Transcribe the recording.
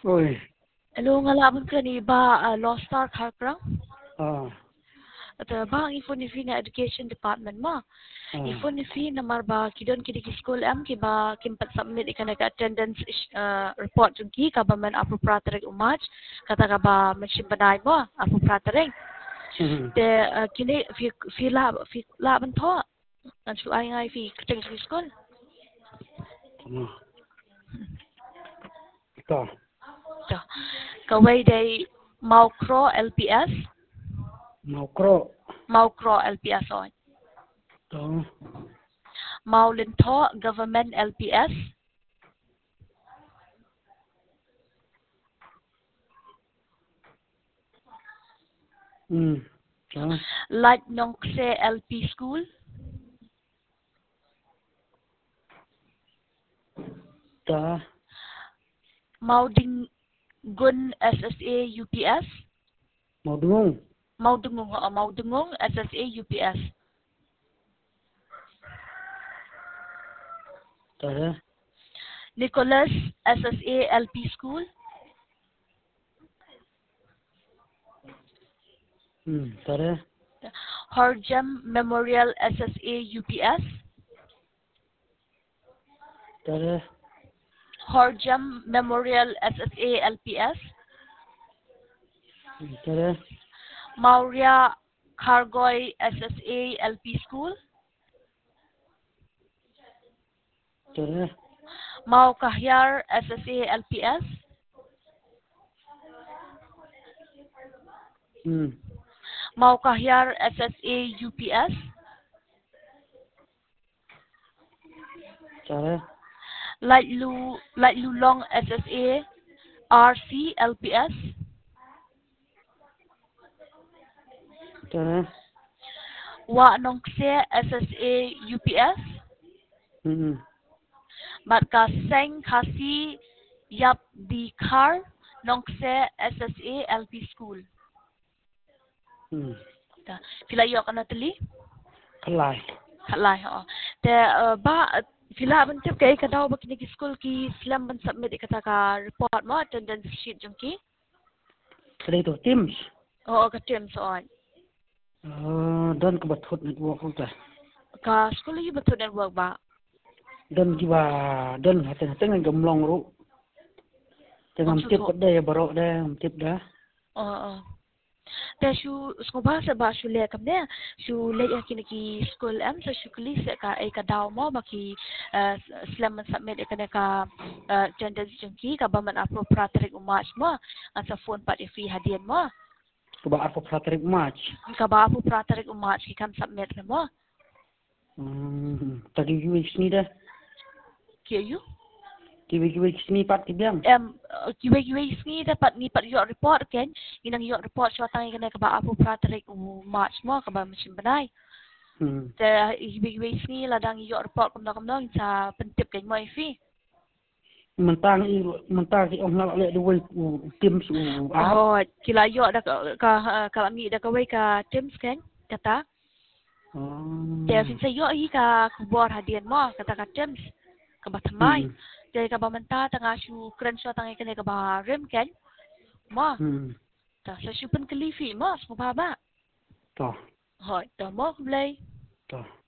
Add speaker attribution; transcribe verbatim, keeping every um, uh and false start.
Speaker 1: Oi.
Speaker 2: Hello, ngalaman ka ni ba uh, Law Star Karkrang?
Speaker 1: Ah.
Speaker 2: At uh, ba ang info ni Fi na Education Department mo?
Speaker 1: Ah.
Speaker 2: Info ni Fi na marba kidon kidi ki school am ki ba kimpat submit ikan ka attendance uh, report jung ki ka ba man appropriate umach kata ka ba machine banay mo appropriate.
Speaker 1: Mhm.
Speaker 2: Te uh, kini fi fi la fi la ban tho. Ang su ay ngai fi kiteng ki school.
Speaker 1: Tama. Ta.
Speaker 2: Ta. Kaway day Maucro L P S.
Speaker 1: Maucro.
Speaker 2: Maucro L P S on.
Speaker 1: Ta.
Speaker 2: Maulinto Government L P S.
Speaker 1: Hmm. Ta.
Speaker 2: Light Nongse L P School.
Speaker 1: Ta.
Speaker 2: Mauding Gun S S A U P S.
Speaker 1: Maudung.
Speaker 2: Maudungong uh, Maudungong S S A U P S.
Speaker 1: Ta.
Speaker 2: Nicholas S S A L P School.
Speaker 1: Hmm. Ta.
Speaker 2: Horjem Memorial S S A U P S.
Speaker 1: Ta.
Speaker 2: Horjem Memorial S S A L P S.
Speaker 1: Ta.
Speaker 2: Maurya Khargoy S S A L P School.
Speaker 1: Ta.
Speaker 2: Mau Kahyar S S A L P S.
Speaker 1: Hmm.
Speaker 2: Mau Kahyar S S A U P S.
Speaker 1: Ta.
Speaker 2: Light Lu Light Lulong S S A R C L P S.
Speaker 1: Ta.
Speaker 2: Wa Nongse S S A U P S.
Speaker 1: Hmm.
Speaker 2: Mat ka Seng Khasi Yap Dikhar Nongse S S A L P School.
Speaker 1: Hmm.
Speaker 2: Ta pila yo kana tali?
Speaker 1: Kalai.
Speaker 2: Halai ha. Te uh, ba pila ban tip kay kadaw ba kini school ki slam ban submit ikata ka report mo attendance sheet jung ki.
Speaker 1: Kadai tu Teams.
Speaker 2: Oo ka team so on.
Speaker 1: Ah, dan kebathut network ko ta.
Speaker 2: Ka school yi betul network ba?
Speaker 1: Dan kiba dan hati-hati ngan gemlong ru. Tengam tip kat dah ya barok dah, tip dah.
Speaker 2: Oo. Te shu sko ba sa ba shu le kam ne shu le ya kini ki school am sa shu kli se ka ai ka daw mo ba ki slam man submit e kana ka attendance jung ki ka ba man appropriate umach mo an sa phone pat ifi hadian mo.
Speaker 1: Keba apa pratrik match.
Speaker 2: Ka ba appropriate umach ki kan submit mo.
Speaker 1: Hmm. Tadi gue sini dah.
Speaker 2: Kiyo yu?
Speaker 1: Kiwi-kiwi sini pat kibiang.
Speaker 2: Um, kiwi-kiwi sini dapat ni pat yok report kan. Inang yok report so tangi kana ka ba appropriate umach mo ka ba macam banai.
Speaker 1: Hmm.
Speaker 2: Te kiwi-kiwi sini ladang yok report kamdang-kamdang sa pentip kan mo ifi.
Speaker 1: Mentang i mentang si ông nak lek duwe tim su ap.
Speaker 2: Oh, kila yok dah ka ka kami dah kawai ka Teams kan kata.
Speaker 1: Oh.
Speaker 2: Te fin sa yok hi ka kubor hadian mo kata ka Teams. Ka batamay.
Speaker 1: Hmm.
Speaker 2: Jadi ka ba menta tanga su kren so tangi kana ka ba rem kan. Mo.
Speaker 1: Hmm.
Speaker 2: Ta sa su pen kelifi mo semua ba.
Speaker 1: Toh.
Speaker 2: Hoi, ta mo blay.
Speaker 1: Toh.